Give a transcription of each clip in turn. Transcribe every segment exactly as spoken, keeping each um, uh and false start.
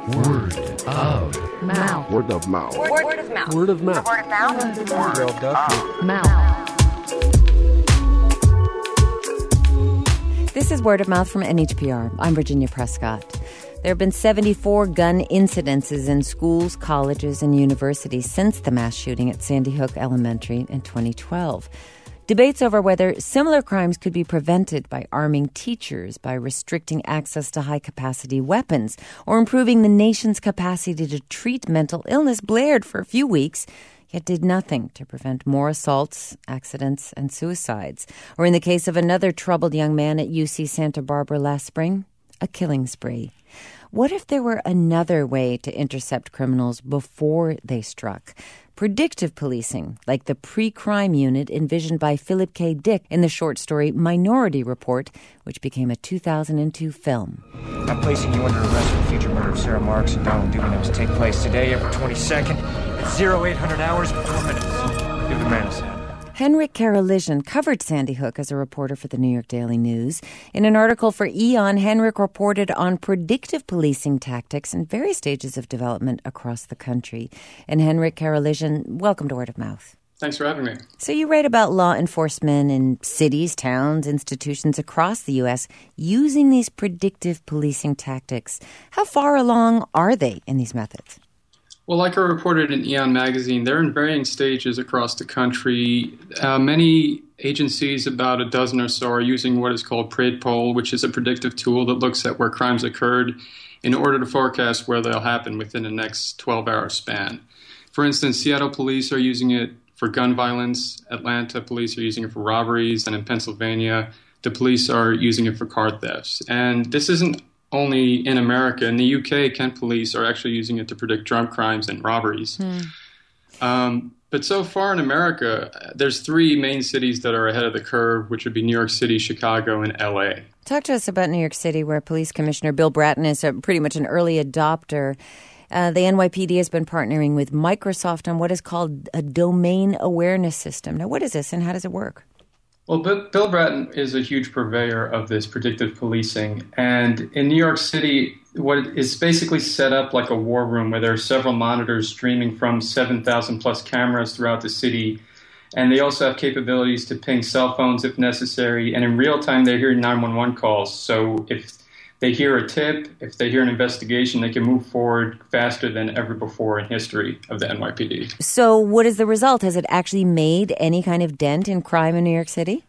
Word of mouth. Word of mouth. Word, word of mouth. Word of mouth. Word of mouth. Word of mouth. Mouth. This is Word of Mouth from N H P R. I'm Virginia Prescott. There have been seventy-four gun incidences in schools, colleges, and universities since the mass shooting at Sandy Hook Elementary in twenty twelve. Debates over whether similar crimes could be prevented by arming teachers, by restricting access to high-capacity weapons, or improving the nation's capacity to treat mental illness blared for a few weeks, yet did nothing to prevent more assaults, accidents, and suicides. Or in the case of another troubled young man at U C Santa Barbara last spring, a killing spree. What if there were another way to intercept criminals before they struck? Predictive policing, like the pre-crime unit envisioned by Philip K. Dick in the short story Minority Report, which became a two thousand two film. I'm placing you under arrest for the future murder of Sarah Marks and Donald Dubin. To take place today, April twenty-second, at zero eight hundred hours and four minutes. Give the man a sound. Henrik Karolijan covered Sandy Hook as a reporter for the New York Daily News. In an article for Eon, Henrik reported on predictive policing tactics in various stages of development across the country. And Henrik Karolijan, welcome to Word of Mouth. Thanks for having me. So you write about law enforcement in cities, towns, institutions across the U S using these predictive policing tactics. How far along are they in these methods? Well, like I reported in Eon magazine, they're in varying stages across the country. Uh, many agencies, about a dozen or so, are using what is called PredPol, which is a predictive tool that looks at where crimes occurred in order to forecast where they'll happen within the next twelve-hour span. For instance, Seattle police are using it for gun violence. Atlanta police are using it for robberies. And in Pennsylvania, the police are using it for car thefts. And this isn't only in America. In the U K, Kent police are actually using it to predict drunk crimes and robberies. Hmm. Um, but so far in America, there's three main cities that are ahead of the curve, which would be New York City, Chicago, and L A. Talk to us about New York City, where Police Commissioner Bill Bratton is a, pretty much an early adopter. Uh, the N Y P D has been partnering with Microsoft on what is called a domain awareness system. Now, what is this and how does it work? Well, Bill Bratton is a huge purveyor of this predictive policing. And in New York City, what is basically set up like a war room where there are several monitors streaming from seven thousand plus cameras throughout the city. And they also have capabilities to ping cell phones if necessary. And in real time, they're hearing nine one one calls. So if they hear a tip, if they hear an investigation, they can move forward faster than ever before in history of the N Y P D. So what is the result? Has it actually made any kind of dent in crime in New York City?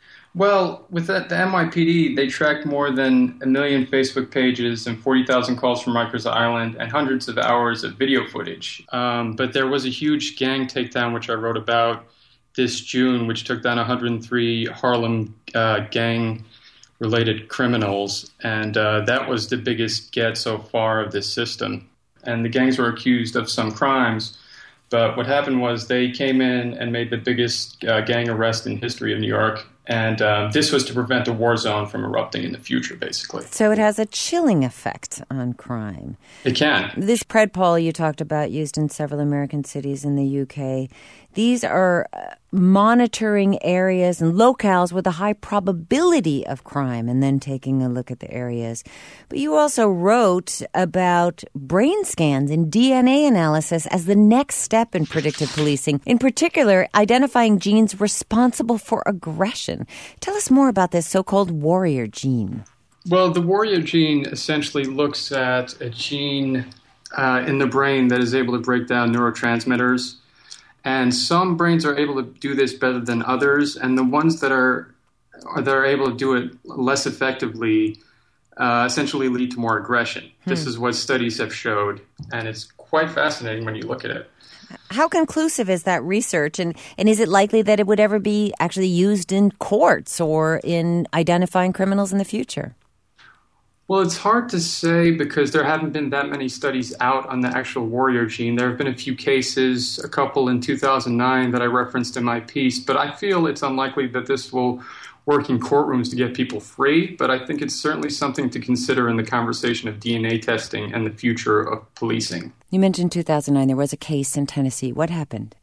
Well, with the, the N Y P D, they tracked more than a million Facebook pages and forty thousand calls from Rikers Island and hundreds of hours of video footage. Um, but there was a huge gang takedown, which I wrote about this June, which took down one hundred three Harlem uh, gang related criminals, and uh, that was the biggest get so far of this system. And the gangs were accused of some crimes, but what happened was they came in and made the biggest uh, gang arrest in history of New York, and uh, this was to prevent a war zone from erupting in the future, basically. So it has a chilling effect on crime. It can. This PredPol you talked about, used in several American cities in the U K, these are uh, monitoring areas and locales with a high probability of crime and then taking a look at the areas. But you also wrote about brain scans and D N A analysis as the next step in predictive policing, in particular, identifying genes responsible for aggression. Tell us more about this so-called warrior gene. Well, the warrior gene essentially looks at a gene uh, in the brain that is able to break down neurotransmitters. And some brains are able to do this better than others, and the ones that are, that are able to do it less effectively uh, essentially lead to more aggression. Hmm. This is what studies have showed, and it's quite fascinating when you look at it. How conclusive is that research, and, and is it likely that it would ever be actually used in courts or in identifying criminals in the future? Well, it's hard to say because there haven't been that many studies out on the actual warrior gene. There have been a few cases, a couple in two thousand nine that I referenced in my piece, but I feel it's unlikely that this will work in courtrooms to get people free, but I think it's certainly something to consider in the conversation of D N A testing and the future of policing. You mentioned two thousand nine. There was a case in Tennessee. What happened?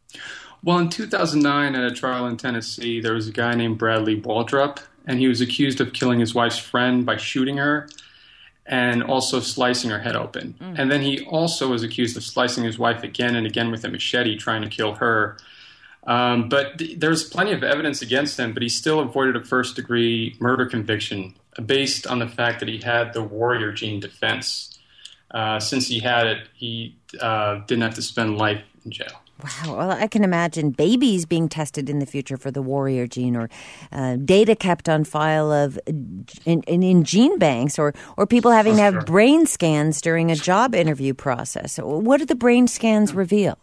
Well, in two thousand nine, at a trial in Tennessee, there was a guy named Bradley Waldrop, and he was accused of killing his wife's friend by shooting her. and also slicing her head open. Mm. And then he also was accused of slicing his wife again and again with a machete, trying to kill her. Um, but th- there's plenty of evidence against him, but he still avoided a first-degree murder conviction based on the fact that he had the warrior gene defense. Uh, since he had it, he uh, didn't have to spend life in jail. Wow. Well, I can imagine babies being tested in the future for the warrior gene, or uh, data kept on file of in, in, in gene banks, or, or people having to have brain scans during a job interview process. What do the brain scans reveal?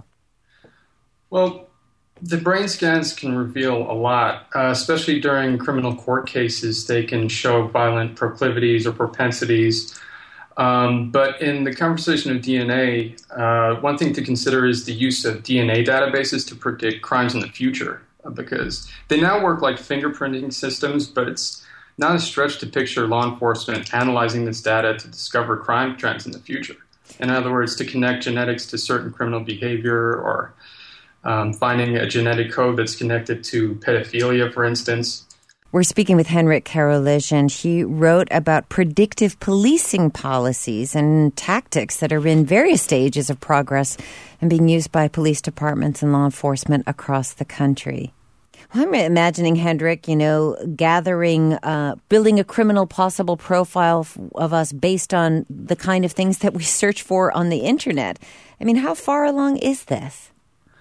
Well, the brain scans can reveal a lot, uh, especially during criminal court cases. They can show violent proclivities or propensities. Um, but in the conversation of D N A, uh, one thing to consider is the use of D N A databases to predict crimes in the future, because they now work like fingerprinting systems, but it's not a stretch to picture law enforcement analyzing this data to discover crime trends in the future. In other words, to connect genetics to certain criminal behavior, or um, finding a genetic code that's connected to pedophilia, for instance. We're speaking with Henrik Karolich, and he wrote about predictive policing policies and tactics that are in various stages of progress and being used by police departments and law enforcement across the country. Well, I'm imagining, Henrik, you know, gathering, uh, building a criminal possible profile of us based on the kind of things that we search for on the internet. I mean, how far along is this?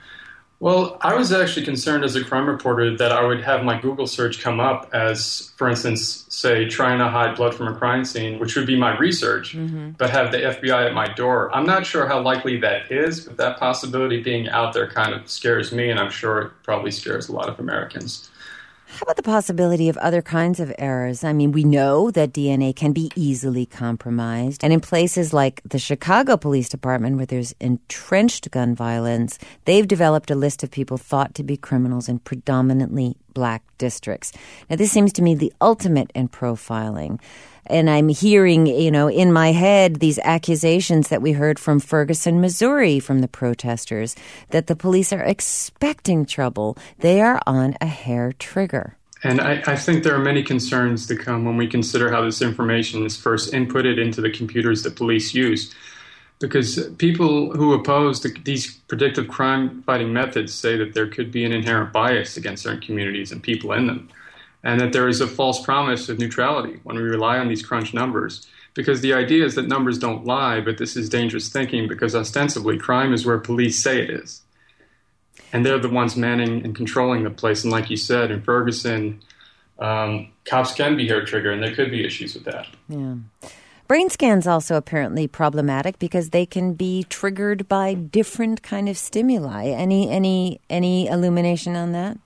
Well, I was actually concerned as a crime reporter that I would have my Google search come up as, for instance, say, trying to hide blood from a crime scene, which would be my research, mm-hmm. but have the F B I at my door. I'm not sure how likely that is, but that possibility being out there kind of scares me, and I'm sure it probably scares a lot of Americans. How about the possibility of other kinds of errors? I mean, we know that D N A can be easily compromised. And in places like the Chicago Police Department, where there's entrenched gun violence, they've developed a list of people thought to be criminals in predominantly black districts. Now, this seems to me the ultimate in profiling. And I'm hearing, you know, in my head, these accusations that we heard from Ferguson, Missouri, from the protesters, that the police are expecting trouble. They are on a hair trigger. And I, I think there are many concerns to come when we consider how this information is first inputted into the computers that police use. Because people who oppose the, these predictive crime-fighting methods say that there could be an inherent bias against certain communities and people in them, and that there is a false promise of neutrality when we rely on these crunch numbers. Because the idea is that numbers don't lie, but this is dangerous thinking, because ostensibly crime is where police say it is. And they're the ones manning and controlling the place. And like you said, in Ferguson, um, cops can be hair trigger, and there could be issues with that. Yeah. Brain scans also apparently problematic because they can be triggered by different kind of stimuli. Any any any illumination on that?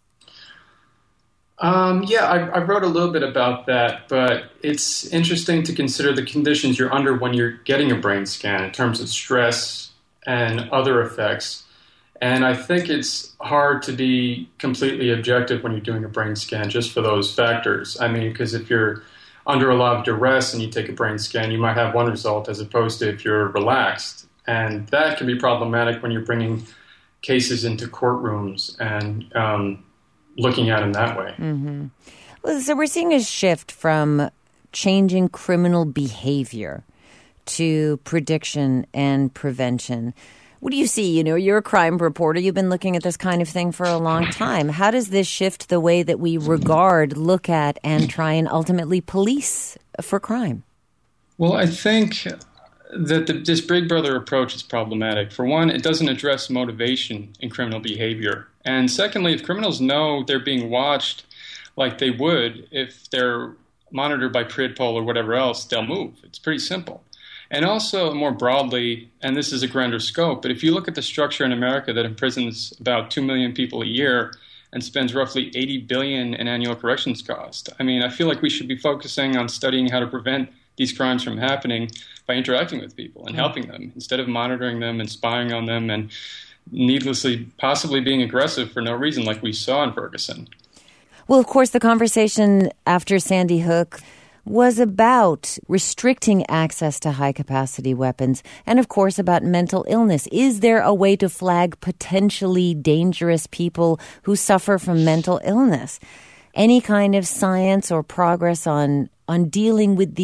Um, yeah, I, I wrote a little bit about that, but it's interesting to consider the conditions you're under when you're getting a brain scan in terms of stress and other effects. And I think it's hard to be completely objective when you're doing a brain scan just for those factors. I mean, because if you're under a lot of duress and you take a brain scan, you might have one result as opposed to if you're relaxed. And that can be problematic when you're bringing cases into courtrooms and um, looking at them that way. Mm-hmm. Well, so we're seeing a shift from changing criminal behavior to prediction and prevention. What do you see? You know, you're a crime reporter. You've been looking at this kind of thing for a long time. How does this shift the way that we regard, look at, and try and ultimately police for crime? Well, I think that the, this Big Brother approach is problematic. For one, it doesn't address motivation in criminal behavior. And secondly, if criminals know they're being watched like they would if they're monitored by PridPoll or whatever else, they'll move. It's pretty simple. And also, more broadly, and this is a grander scope, but if you look at the structure in America that imprisons about two million people a year and spends roughly eighty billion dollars in annual corrections costs, I mean, I feel like we should be focusing on studying how to prevent these crimes from happening by interacting with people and helping them, instead of monitoring them and spying on them and needlessly possibly being aggressive for no reason like we saw in Ferguson. Well, of course, the conversation after Sandy Hook was about restricting access to high-capacity weapons and, of course, about mental illness. Is there a way to flag potentially dangerous people who suffer from mental illness? Any kind of science or progress on on dealing with the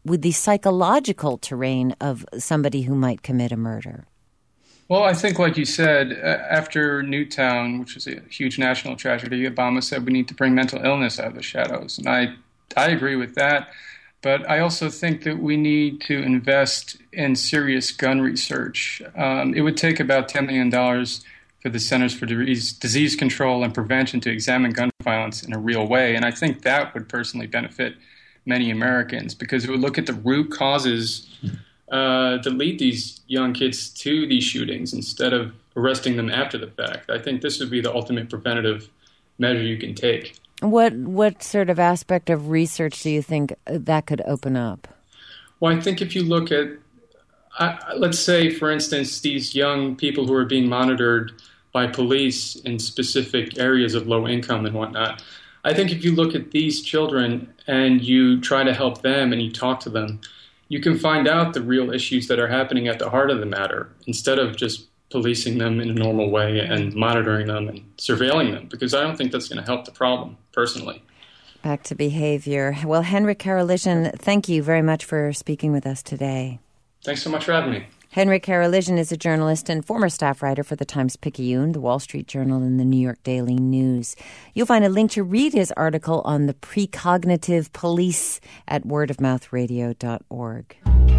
with the psychological terrain of somebody who might commit a murder? Well, I think, like you said, after Newtown, which was a huge national tragedy, Obama said we need to bring mental illness out of the shadows. And I, I agree with that. But I also think that we need to invest in serious gun research. Um, it would take about ten million dollars for the Centers for Disease, Disease Control and Prevention to examine gun violence in a real way. And I think that would personally benefit many Americans because it would look at the root causes uh, that lead these young kids to these shootings instead of arresting them after the fact. I think this would be the ultimate preventative measure you can take. What what sort of aspect of research do you think that could open up? Well, I think if you look at, uh, let's say, for instance, these young people who are being monitored by police in specific areas of low income and whatnot, I think if you look at these children and you try to help them and you talk to them, you can find out the real issues that are happening at the heart of the matter instead of just policing them in a normal way and monitoring them and surveilling them, because I don't think that's going to help the problem, personally. Back to behavior. Well, Henrik Haralition, thank you very much for speaking with us today. Thanks so much for having me. Henrik Haralition is a journalist and former staff writer for the Times-Picayune, the Wall Street Journal, and the New York Daily News. You'll find a link to read his article on the precognitive police at word of mouth radio dot org.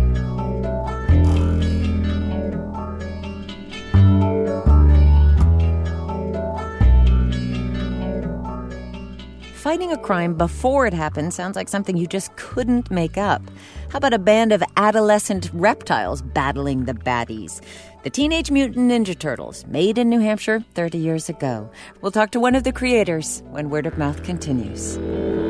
Fighting a crime before it happened sounds like something you just couldn't make up. How about a band of adolescent reptiles battling the baddies? The Teenage Mutant Ninja Turtles, made in New Hampshire thirty years ago. We'll talk to one of the creators when Word of Mouth continues.